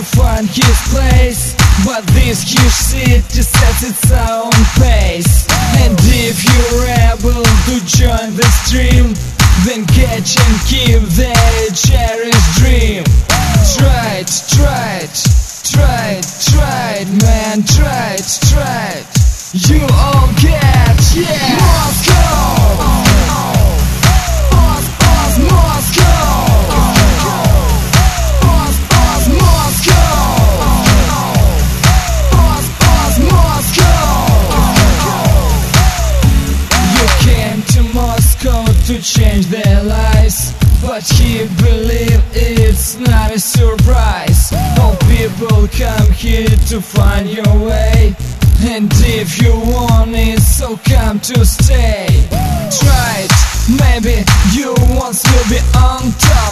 to find his place, but this huge city sets its own pace. And if you're able to join the stream, then catch and keep their cherished dream. Try it, try it, try it, try it, man, try it, try it. You all get, yeah, Moscow, Moscow, Moscow, to change their lives, but he believes it's not a surprise. All people come here to find your way, and if you want it, so come to stay. Try it, maybe you once will be on top.